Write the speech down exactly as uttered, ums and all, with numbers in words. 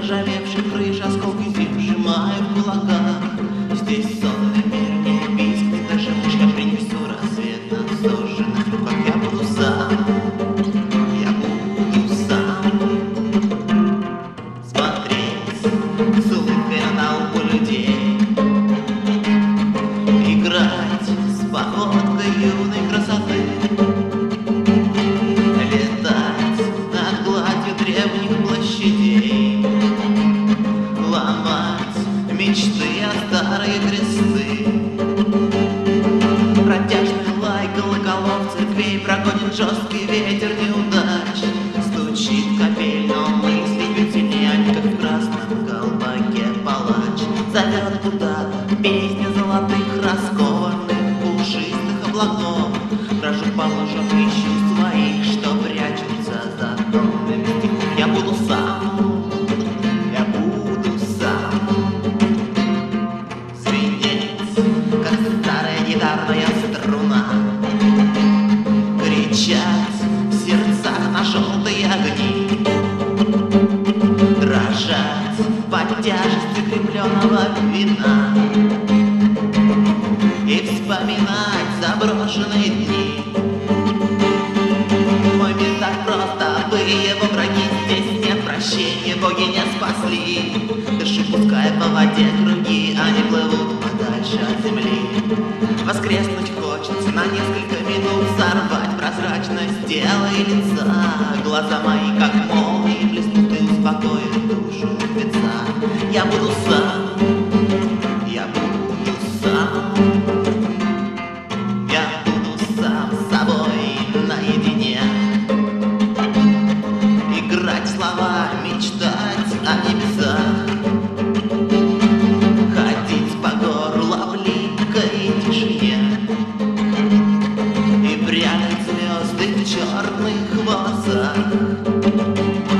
проржавевших крыш, осколки зим сжимаю в кулаках. Здесь сонный мир не пискнет, даже мышь. Я принесу рассвет на сожженных руках. Я буду сам, я буду сам смотреть с улыбкой на толпу людей, играть с походкой юной красоты, летать над гладью древних площадей, ломать мечты о старые кресты. Протяжный лай колоколов церквей прогонит жесткий ветер неудач. Стучит капель, но мысли ведь сильнее, они как в красном колпаке палач. Зовет куда-то песня золотых, раскованных пушистых облаков. Брожу по лужам, ищу своих, что прячутся за тоннами стихов. Я буду сам, я буду сам звенеть, как старая гитарная струна, кричать в сердцах на желтые огни, дрожать под тяжестью крепленного вина и вспоминать заброшенные дни. Мой мир так просто, вы его враги, здесь нет прощения, боги не спасли. Дышу, пускай по воде круги, они плывут подальше от земли. Воскреснуть хочется на несколько минут, сорвать прозрачность тела и лица. Глаза мои, как молнии, блеснут и успокоят душу мертвеца. Я буду сам, я буду сам, я буду сам с собой наедине. Играть слова, мечтать о небесах, ходить по горлу в липкой тишине и прятать звезды в черных волосах.